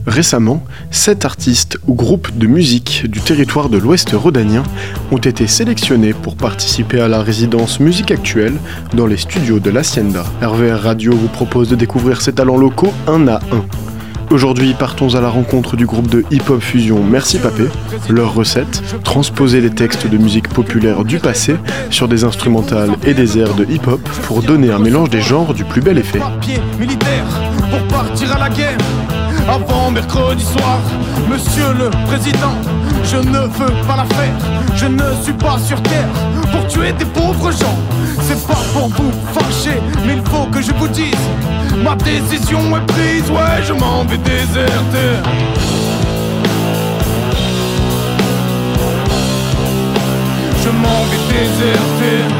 Récemment, 7 artistes ou groupes de musique du territoire de l'Ouest rhodanien ont été sélectionnés pour participer à la résidence Musique Actuelle dans les studios de l'Hacienda. RVR Radio vous propose de découvrir ces talents locaux un à un. Aujourd'hui, partons à la rencontre du groupe de hip-hop fusion Merci Papé. Leur recette, transposer les textes de musique populaire du passé sur des instrumentales et des airs de hip-hop pour donner un mélange des genres du plus bel effet. Militaire pour partir à la guerre. Avant mercredi soir, monsieur le président, je ne veux pas la faire. Je ne suis pas sur terre pour tuer des pauvres gens. C'est pas pour vous fâcher, mais il faut que je vous dise, ma décision est prise, ouais, je m'en vais déserter. Je m'en vais déserter.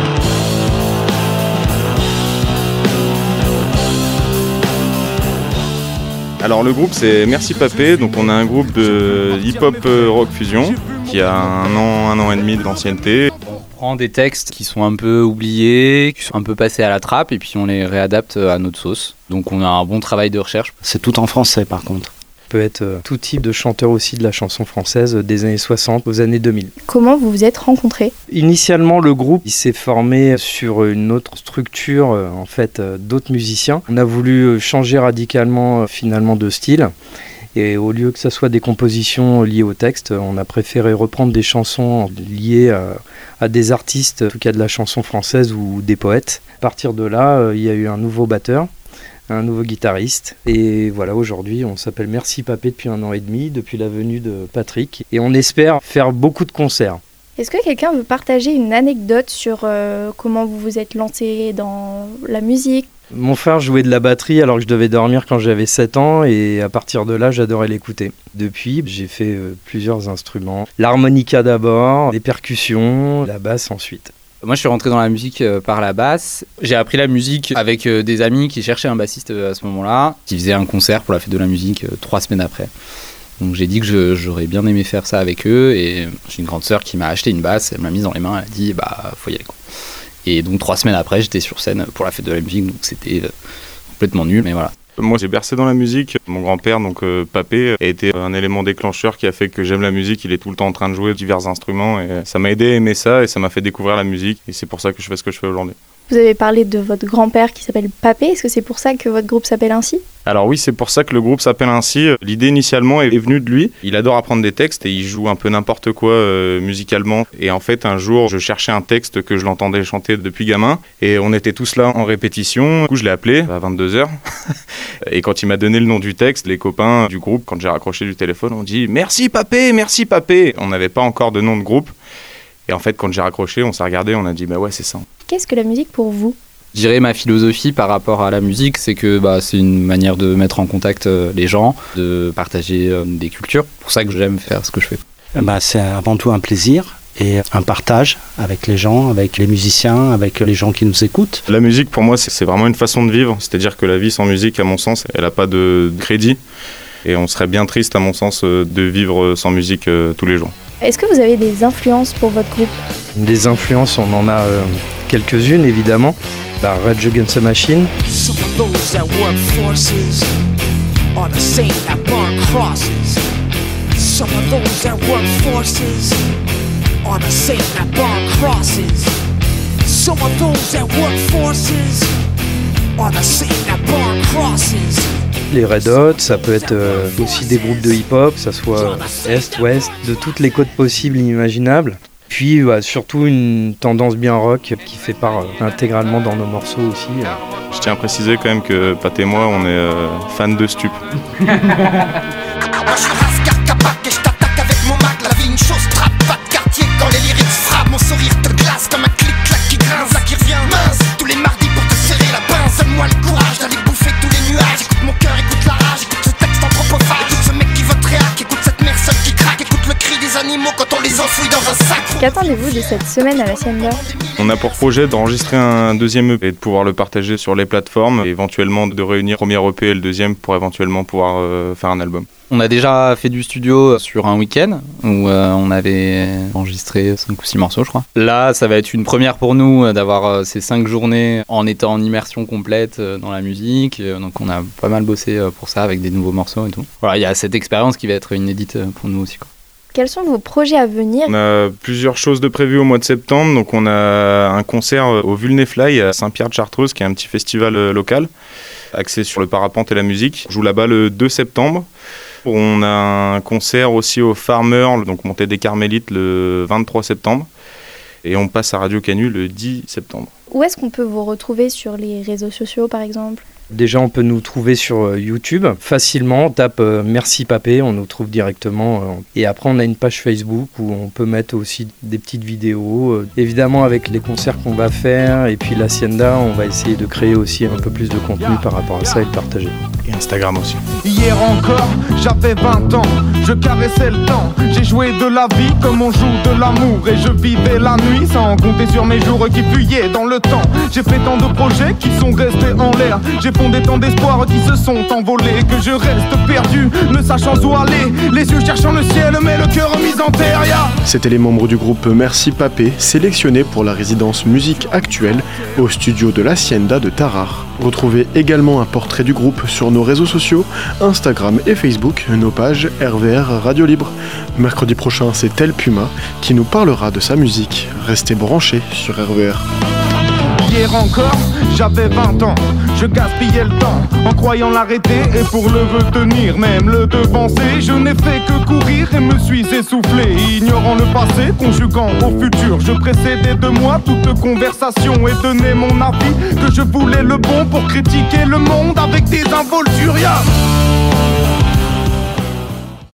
Alors le groupe c'est Merci Papé, donc on a un groupe de hip-hop rock fusion qui a un an et demi d'ancienneté. On prend des textes qui sont un peu oubliés, qui sont un peu passés à la trappe et puis on les réadapte à notre sauce. Donc on a un bon travail de recherche. C'est tout en français par contre. Peut être tout type de chanteur aussi de la chanson française des années 60 aux années 2000. Comment vous vous êtes rencontrés ? Initialement, le groupe il s'est formé sur une autre structure, en fait, d'autres musiciens. On a voulu changer radicalement finalement de style. Et au lieu que ça soit des compositions liées au texte, on a préféré reprendre des chansons liées à des artistes, en tout cas de la chanson française ou des poètes. À partir de là, il y a eu un nouveau batteur, un nouveau guitariste. Et voilà, aujourd'hui, on s'appelle Merci Papé depuis 1 an et demi, depuis la venue de Patrick. Et on espère faire beaucoup de concerts. Est-ce que quelqu'un veut partager une anecdote sur comment vous vous êtes lancé dans la musique ? Mon frère jouait de la batterie alors que je devais dormir quand j'avais 7 ans et à partir de là, j'adorais l'écouter. Depuis, j'ai fait plusieurs instruments. L'harmonica d'abord, les percussions, la basse ensuite. Moi, je suis rentré dans la musique par la basse. J'ai appris la musique avec des amis qui cherchaient un bassiste à ce moment-là, qui faisaient un concert pour la fête de la musique 3 semaines après. Donc j'ai dit que j'aurais bien aimé faire ça avec eux et j'ai une grande sœur qui m'a acheté une basse, elle m'a mise dans les mains, elle a dit faut y aller quoi. Et donc 3 semaines après, j'étais sur scène pour la fête de la musique, donc c'était complètement nul, mais voilà. Moi j'ai bercé dans la musique, mon grand-père donc Papé a été un élément déclencheur qui a fait que j'aime la musique, il est tout le temps en train de jouer divers instruments et ça m'a aidé à aimer ça et ça m'a fait découvrir la musique et c'est pour ça que je fais ce que je fais aujourd'hui. Vous avez parlé de votre grand-père qui s'appelle Papé, est-ce que c'est pour ça que votre groupe s'appelle ainsi ? Alors oui, c'est pour ça que le groupe s'appelle ainsi. L'idée initialement est venue de lui. Il adore apprendre des textes et il joue un peu n'importe quoi musicalement. Et en fait, un jour, je cherchais un texte que je l'entendais chanter depuis gamin. Et on était tous là en répétition. Du coup, je l'ai appelé à 22h. Et quand il m'a donné le nom du texte, les copains du groupe, quand j'ai raccroché du téléphone, ont dit « Merci Papé, merci Papé !» On n'avait pas encore de nom de groupe. Et en fait, quand j'ai raccroché, on s'est regardé, on a dit « Bah ouais, c'est ça ». Qu'est-ce que la musique pour vous ? Je dirais ma philosophie par rapport à la musique, c'est que c'est une manière de mettre en contact les gens, de partager des cultures. C'est pour ça que j'aime faire ce que je fais. C'est avant tout un plaisir et un partage avec les gens, avec les musiciens, avec les gens qui nous écoutent. La musique, pour moi, c'est vraiment une façon de vivre. C'est-à-dire que la vie sans musique, à mon sens, elle n'a pas de crédit. Et on serait bien triste, à mon sens, de vivre sans musique tous les jours. Est-ce que vous avez des influences pour votre groupe ? Des influences, on en a quelques-unes évidemment. Rage Against the Machine. Some of those that work forces are the same that burn crosses. Some of those that work forces are the same that burn crosses. Some of those that work forces are the same that burn crosses. Les Red Hot, ça peut être aussi des groupes de hip-hop, que ça soit Est, Ouest, de toutes les côtes possibles et inimaginables. Puis surtout une tendance bien rock qui fait part intégralement dans nos morceaux aussi. Je tiens à préciser quand même que Pat et moi, on est fans de Stup. Moi je suis Rascar Capac et je t'attaque avec mon mag. La vie une chose trappe, pas de quartier quand les lyrics frappent. Mon sourire te glace comme un clic-clac qui grince. Là qui revient mince, tous les mardis pour te serrer la pince. Donne-moi le courage d'aller bouffer tous les nuages. Écoute mon cœur, écoute la rage, écoute ce texte anthropophage. Écoute ce mec qui vote réac, écoute cette mère seule qui craque. Écoute le cri des animaux quand on les enfouit dans un sac. Qu'attendez-vous de cette semaine à l'Hacienda ? On a pour projet d'enregistrer un deuxième EP et de pouvoir le partager sur les plateformes et éventuellement de réunir le premier EP et le deuxième pour éventuellement pouvoir faire un album. On a déjà fait du studio sur un week-end où on avait enregistré 5 ou 6 morceaux, je crois. Là, ça va être une première pour nous d'avoir ces 5 journées en étant en immersion complète dans la musique. Donc on a pas mal bossé pour ça avec des nouveaux morceaux et tout. Voilà, il y a cette expérience qui va être inédite pour nous aussi, quoi. Quels sont vos projets à venir ? On a plusieurs choses de prévues au mois de septembre. Donc on a un concert au Vulnefly à Saint-Pierre-de-Chartreuse, qui est un petit festival local axé sur le parapente et la musique. On joue là-bas le 2 septembre. On a un concert aussi au Farmer, donc Montée des Carmélites, le 23 septembre. Et on passe à Radio Canu le 10 septembre. Où est-ce qu'on peut vous retrouver sur les réseaux sociaux, par exemple ? Déjà, on peut nous trouver sur YouTube facilement. On tape Merci Papé, on nous trouve directement. Et après, on a une page Facebook où on peut mettre aussi des petites vidéos. Évidemment, avec les concerts qu'on va faire et puis l'Hacienda, on va essayer de créer aussi un peu plus de contenu par rapport à ça et le partager. Et Instagram aussi. Hier encore, j'avais 20 ans, je caressais le temps. J'ai joué de la vie comme on joue de l'amour. Et je vivais la nuit sans compter sur mes jours qui fuyaient dans le temps. J'ai fait tant de projets qui sont restés en l'air. J'ai fondé tant d'espoirs qui se sont envolés, que je reste perdu, ne sachant où aller. Les yeux cherchant le ciel, mais le cœur mis en terre. C'étaient les membres du groupe Merci Papé, sélectionnés pour la résidence musique actuelle au studio de l'Hacienda de Tarare. Retrouvez également un portrait du groupe sur nos réseaux sociaux, Instagram et Facebook, nos pages RVR Radio Libre. Mercredi prochain, c'est Tel Puma qui nous parlera de sa musique. Restez branchés sur RVR. Hier encore, j'avais 20 ans, je gaspillais le temps en croyant l'arrêter et pour le retenir, même le devancer. Je n'ai fait que courir et me suis essoufflé, ignorant le passé, conjuguant au futur. Je précédais de moi toute conversation et donnais mon avis, que je voulais le bon pour critiquer le monde avec des involtures.